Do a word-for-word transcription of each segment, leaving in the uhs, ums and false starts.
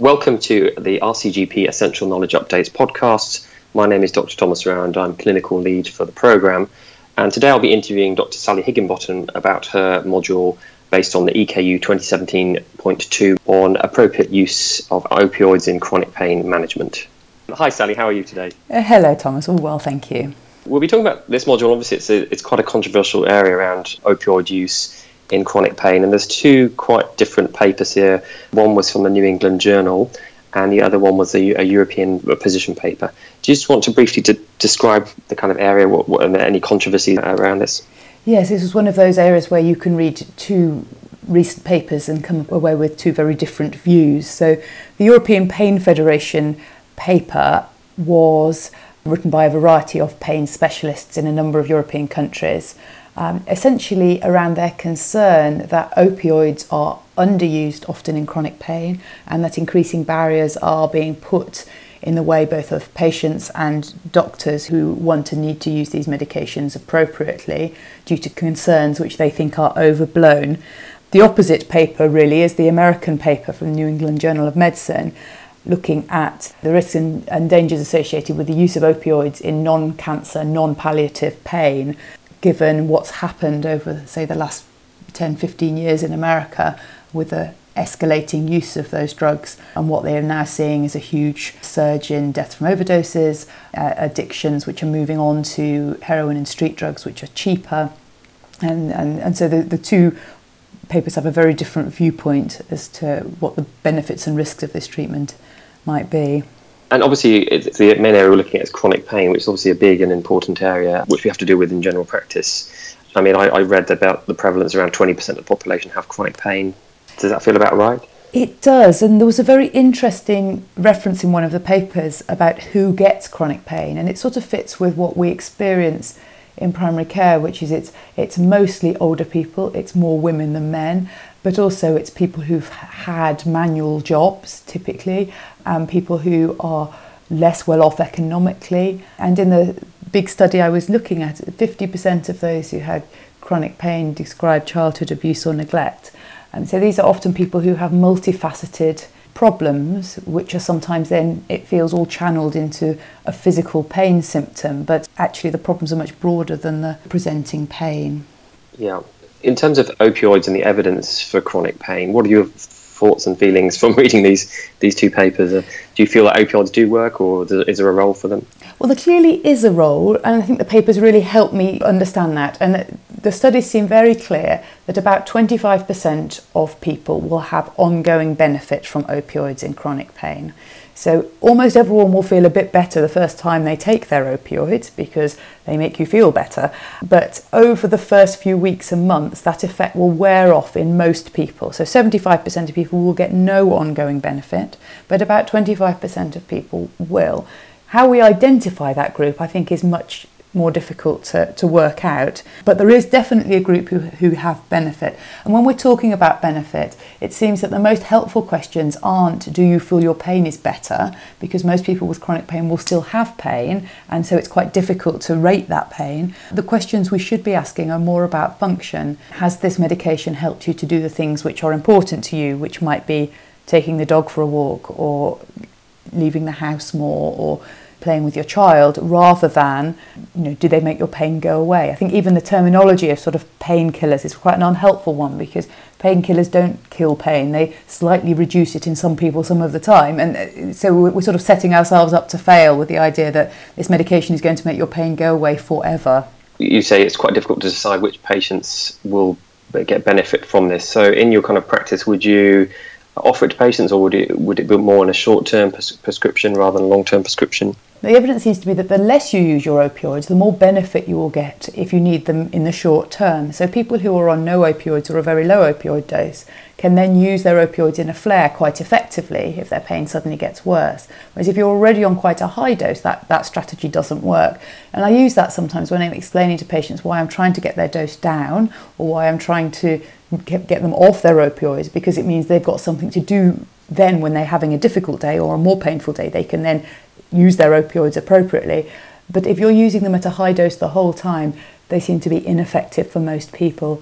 Welcome to the R C G P Essential Knowledge Updates podcast. My name is Doctor Thomas Rowe and I'm clinical lead for the programme. And today I'll be interviewing Doctor Sally Higginbottom about her module based on the E K U twenty seventeen point two on appropriate use of opioids in chronic pain management. Hi Sally, how are you today? Uh, hello Thomas, all well, thank you. We'll be talking about this module. Obviously it's, a, it's quite a controversial area around opioid use in chronic pain, and there's two quite different papers here. One was from the New England Journal and the other one was a, a European position paper. Do you just want to briefly de- describe the kind of area, what, what, and any controversy around this? Yes, this was one of those areas where you can read two recent papers and come away with two very different views. So the European Pain Federation paper was written by a variety of pain specialists in a number of European countries, um, essentially around their concern that opioids are underused often in chronic pain and that increasing barriers are being put in the way both of patients and doctors who want to need to use these medications appropriately due to concerns which they think are overblown. The opposite paper really is the American paper from the New England Journal of Medicine, looking at the risks and, and dangers associated with the use of opioids in non-cancer, non-palliative pain, given what's happened over, say, the last ten, fifteen years in America with the escalating use of those drugs, and what they are now seeing is a huge surge in deaths from overdoses, uh, addictions which are moving on to heroin and street drugs which are cheaper. And, and, and so the, the two papers have a very different viewpoint as to what the benefits and risks of this treatment might be. And obviously, it's the main area we're looking at is chronic pain, which is obviously a big and important area, which we have to deal with in general practice. I mean, I, I read about the prevalence around twenty percent of the population have chronic pain. Does that feel about right? It does, and there was a very interesting reference in one of the papers about who gets chronic pain, and it sort of fits with what we experience in primary care, which is it's it's mostly older people, it's more women than men, but also it's people who've had manual jobs typically, and people who are less well off economically. And in the big study I was looking at, fifty percent of those who had chronic pain described childhood abuse or neglect. And so these are often people who have multifaceted problems, which are sometimes then it feels all channeled into a physical pain symptom, but actually the problems are much broader than the presenting pain. Yeah. In terms of opioids and the evidence for chronic pain, what are your thoughts and feelings from reading these these two papers? Uh, do you feel that opioids do work, or is there a role for them? Well, there clearly is a role, and I think the papers really help me understand that. And the studies seem very clear that about twenty-five percent of people will have ongoing benefit from opioids in chronic pain. So almost everyone will feel a bit better the first time they take their opioids because they make you feel better. But over the first few weeks and months, that effect will wear off in most people. So seventy-five percent of people will get no ongoing benefit, but about twenty-five percent of people will. How we identify that group, I think, is much more difficult to, to work out, but there is definitely a group who, who have benefit. And when we're talking about benefit, it seems that the most helpful questions aren't do you feel your pain is better, because most people with chronic pain will still have pain, and so it's quite difficult to rate that pain. The questions we should be asking are more about function. Has this medication helped you to do the things which are important to you, which might be taking the dog for a walk or leaving the house more or playing with your child, rather than, you know, do they make your pain go away? I think even the terminology of sort of painkillers is quite an unhelpful one, because painkillers don't kill pain, they slightly reduce it in some people some of the time, and so we're sort of setting ourselves up to fail with the idea that this medication is going to make your pain go away forever. You say it's quite difficult to decide which patients will get benefit from this. So in your kind of practice, would you offer it to patients, or would it would it be more in a short-term pres- prescription rather than a long-term prescription? The evidence seems to be that the less you use your opioids, the more benefit you will get if you need them in the short term. So people who are on no opioids or a very low opioid dose can then use their opioids in a flare quite effectively if their pain suddenly gets worse. Whereas if you're already on quite a high dose, that, that strategy doesn't work. And I use that sometimes when I'm explaining to patients why I'm trying to get their dose down, or why I'm trying to get, get them off their opioids, because it means they've got something to do then when they're having a difficult day or a more painful day. They can then use their opioids appropriately. But if you're using them at a high dose the whole time, they seem to be ineffective for most people.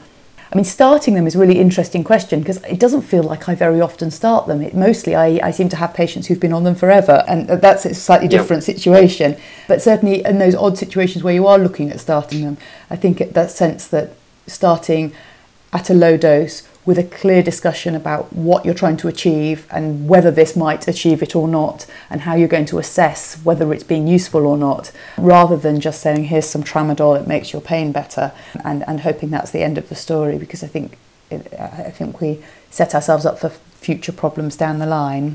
I mean, starting them is a really interesting question because it doesn't feel like I very often start them. It, mostly I, I seem to have patients who've been on them forever, and that's a slightly different yeah. situation. But certainly in those odd situations where you are looking at starting them, I think it, that sense that starting at a low dose with a clear discussion about what you're trying to achieve and whether this might achieve it or not, and how you're going to assess whether it's being useful or not, rather than just saying, here's some tramadol, it makes your pain better, and, and hoping that's the end of the story, because I think it, I think we set ourselves up for future problems down the line.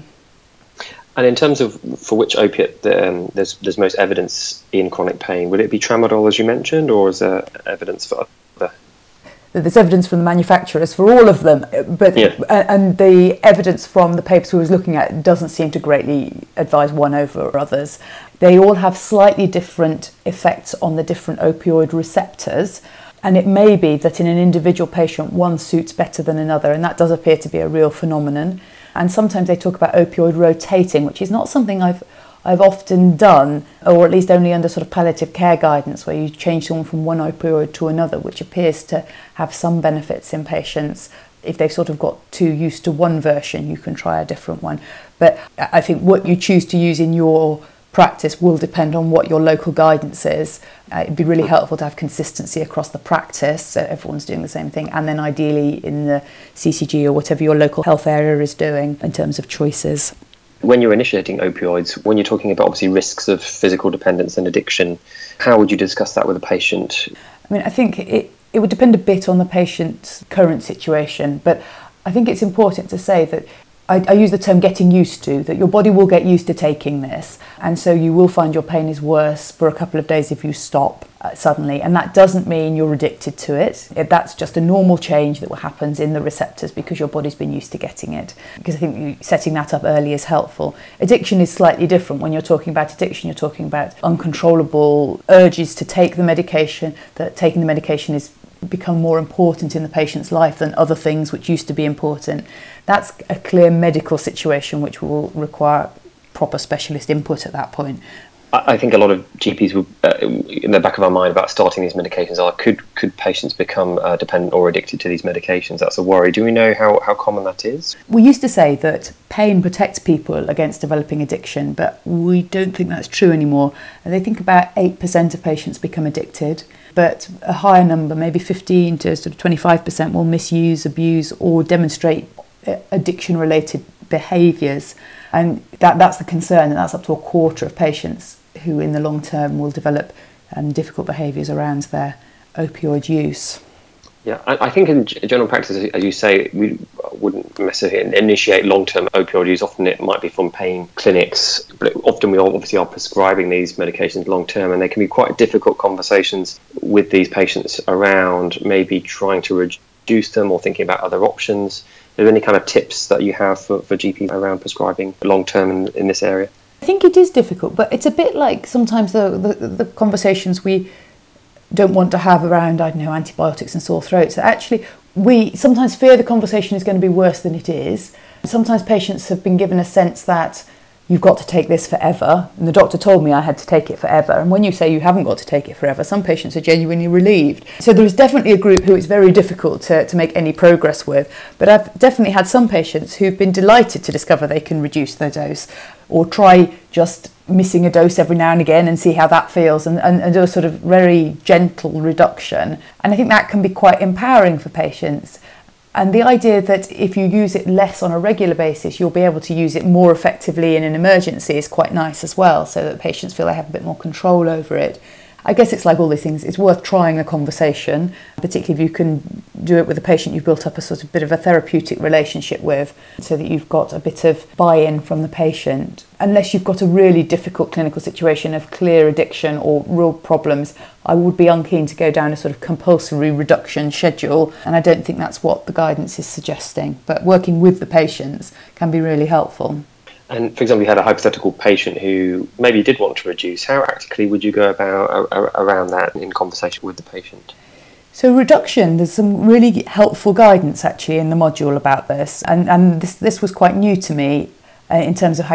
And in terms of for which opiate the, um, there's there's most evidence in chronic pain, would it be tramadol as you mentioned, or is there evidence for other? There's evidence from the manufacturers for all of them, but yeah. and the evidence from the papers we was looking at doesn't seem to greatly advise one over others. They all have slightly different effects on the different opioid receptors, and it may be that in an individual patient one suits better than another, and that does appear to be a real phenomenon. And sometimes they talk about opioid rotating, which is not something I've I've often done, or at least only under sort of palliative care guidance, where you change someone from one opioid to another, which appears to have some benefits in patients. If they've sort of got too used to one version, you can try a different one. But I think what you choose to use in your practice will depend on what your local guidance is. Uh, it'd be really helpful to have consistency across the practice, so everyone's doing the same thing, and then ideally in the C C G or whatever your local health area is doing in terms of choices. When you're initiating opioids, when you're talking about obviously risks of physical dependence and addiction, how would you discuss that with a patient? I mean, I think it, it would depend a bit on the patient's current situation, but I think it's important to say that I, I use the term getting used to, that your body will get used to taking this, and so you will find your pain is worse for a couple of days if you stop uh, suddenly, and that doesn't mean you're addicted to it. it. That's just a normal change that happens in the receptors because your body's been used to getting it, because I think you, setting that up early is helpful. Addiction is slightly different. When you're talking about addiction, you're talking about uncontrollable urges to take the medication, that taking the medication is become more important in the patient's life than other things which used to be important. That's a clear medical situation which will require proper specialist input at that point. I think a lot of G Ps will, uh, in the back of our mind about starting these medications are, could could patients become uh, dependent or addicted to these medications? That's a worry. Do we know how, how common that is? We used to say that pain protects people against developing addiction, but we don't think that's true anymore. And they think about eight percent of patients become addicted, but a higher number, maybe fifteen to sort of twenty-five percent, will misuse, abuse, or demonstrate addiction-related behaviours. And that, that's the concern, and that's up to a quarter of patients who in the long term will develop um, difficult behaviours around their opioid use. Yeah, I, I think in general practice, as you say, we wouldn't necessarily initiate long-term opioid use. Often it might be from pain clinics, but often we obviously are prescribing these medications long-term, and they can be quite difficult conversations with these patients around maybe trying to reduce them or thinking about other options. Are there any kind of tips that you have for, for G Ps around prescribing long-term in, in this area? I think it is difficult, but it's a bit like sometimes the, the, the conversations we don't want to have around, I don't know, antibiotics and sore throats. Actually, we sometimes fear the conversation is going to be worse than it is. Sometimes patients have been given a sense that you've got to take this forever, and the doctor told me I had to take it forever. And when you say you haven't got to take it forever, some patients are genuinely relieved. So there is definitely a group who it's very difficult to, to make any progress with. But I've definitely had some patients who've been delighted to discover they can reduce their dose, or try just missing a dose every now and again and see how that feels, and, and, and do a sort of very gentle reduction. And I think that can be quite empowering for patients. And the idea that if you use it less on a regular basis, you'll be able to use it more effectively in an emergency is quite nice as well, so that patients feel they have a bit more control over it. I guess it's like all these things, it's worth trying a conversation, particularly if you can do it with a patient you've built up a sort of bit of a therapeutic relationship with, so that you've got a bit of buy-in from the patient. Unless you've got a really difficult clinical situation of clear addiction or real problems, I would be unkeen to go down a sort of compulsory reduction schedule, and I don't think that's what the guidance is suggesting. But working with the patients can be really helpful. And for example, you had a hypothetical patient who maybe did want to reduce. How actively would you go about uh, around that in conversation with the patient? So reduction, there's some really helpful guidance actually in the module about this, and, and this, this was quite new to me uh, in terms of how you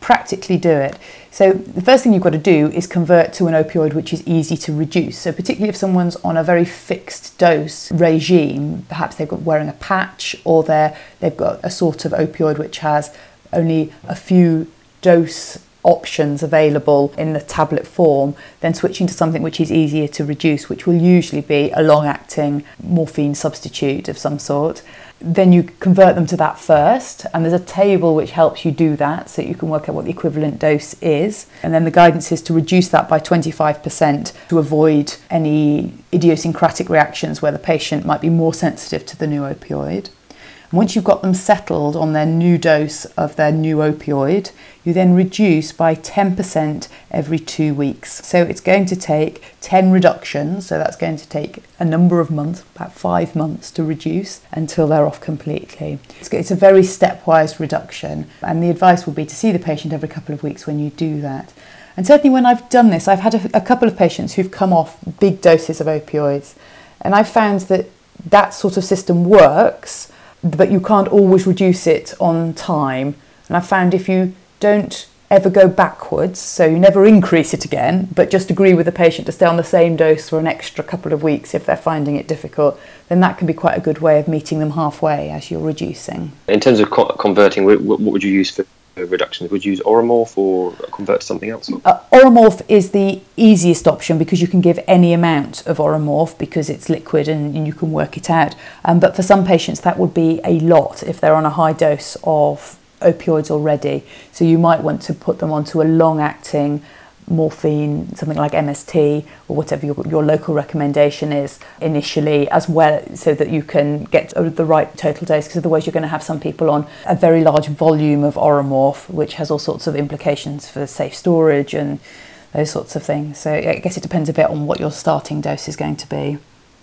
practically do it. So the first thing you've got to do is convert to an opioid which is easy to reduce. So particularly if someone's on a very fixed dose regime, perhaps they've got wearing a patch, or they're, they've got a sort of opioid which has only a few dose options available in the tablet form, then switching to something which is easier to reduce, which will usually be a long-acting morphine substitute of some sort. Then you convert them to that first, and there's a table which helps you do that so you can work out what the equivalent dose is. And then the guidance is to reduce that by twenty-five percent to avoid any idiosyncratic reactions where the patient might be more sensitive to the new opioid. Once you've got them settled on their new dose of their new opioid, you then reduce by ten percent every two weeks. So it's going to take ten reductions, so that's going to take a number of months, about five months to reduce until they're off completely. It's a very stepwise reduction, and the advice would be to see the patient every couple of weeks when you do that. And certainly when I've done this, I've had a, a couple of patients who've come off big doses of opioids, and I've found that that sort of system works, but you can't always reduce it on time. And I found if you don't ever go backwards, so you never increase it again, but just agree with the patient to stay on the same dose for an extra couple of weeks if they're finding it difficult, then that can be quite a good way of meeting them halfway as you're reducing. In terms of co- converting, what, what would you use for reductions? Would you use Oromorph or convert to something else? Uh, Oromorph is the easiest option because you can give any amount of Oromorph because it's liquid and, and you can work it out. Um, but for some patients that would be a lot if they're on a high dose of opioids already. So you might want to put them onto a long-acting morphine, something like M S T or whatever your, your local recommendation is initially, as well, so that you can get the right total dose, because otherwise you're going to have some people on a very large volume of Oromorph, which has all sorts of implications for safe storage and those sorts of things. So I guess it depends a bit on what your starting dose is going to be.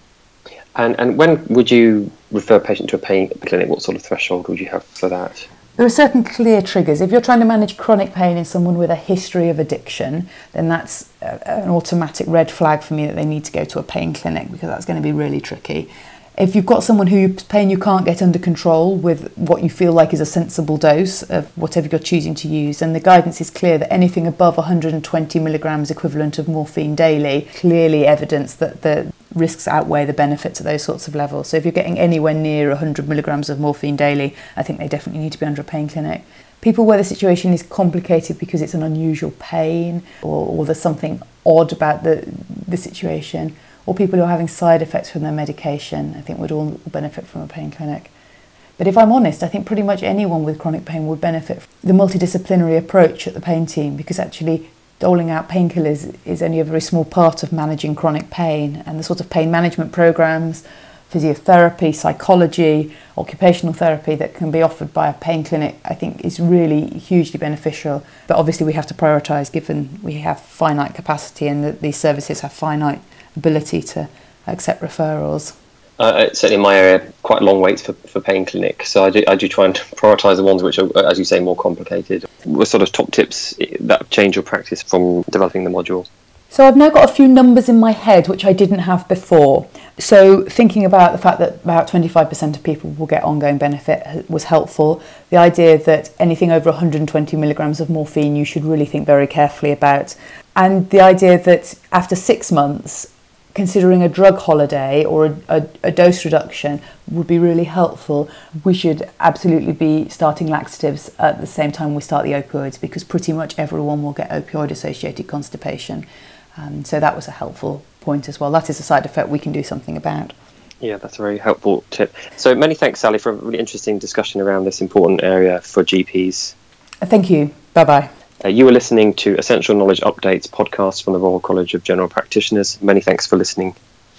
And and when would you refer a patient to a pain clinic? What sort of threshold would you have for that? There are certain clear triggers. If you're trying to manage chronic pain in someone with a history of addiction, then that's an automatic red flag for me that they need to go to a pain clinic, because that's going to be really tricky. If you've got someone whose pain you can't get under control with what you feel like is a sensible dose of whatever you're choosing to use, then the guidance is clear that anything above one hundred twenty milligrams equivalent of morphine daily, clearly evidence that the risks outweigh the benefits at those sorts of levels. So if you're getting anywhere near one hundred milligrams of morphine daily, I think they definitely need to be under a pain clinic. People where the situation is complicated because it's an unusual pain, or, or there's something odd about the, the situation, or people who are having side effects from their medication, I think would all benefit from a pain clinic. But if I'm honest, I think pretty much anyone with chronic pain would benefit from the multidisciplinary approach at the pain team, because actually doling out painkillers is only a very small part of managing chronic pain, and the sort of pain management programs, physiotherapy, psychology, occupational therapy that can be offered by a pain clinic, I think is really hugely beneficial. But obviously we have to prioritise, given we have finite capacity and that these services have finite ability to accept referrals. Uh, certainly in my area, quite long waits for, for pain clinic, so I do, I do try and prioritise the ones which are, as you say, more complicated. What sort of top tips that change your practice from developing the module? So I've now got a few numbers in my head which I didn't have before. So thinking about the fact that about twenty-five percent of people will get ongoing benefit was helpful. The idea that anything over one hundred twenty milligrams of morphine you should really think very carefully about. And the idea that after six months, considering a drug holiday or a, a, a dose reduction would be really helpful. We should absolutely be starting laxatives at the same time we start the opioids, because pretty much everyone will get opioid-associated constipation. Um, so that was a helpful point as well. That is a side effect we can do something about. Yeah, that's a very helpful tip. So many thanks, Sally, for a really interesting discussion around this important area for G Ps. Thank you. Bye-bye. Uh, you were listening to Essential Knowledge Updates podcast from the Royal College of General Practitioners. Many thanks for listening.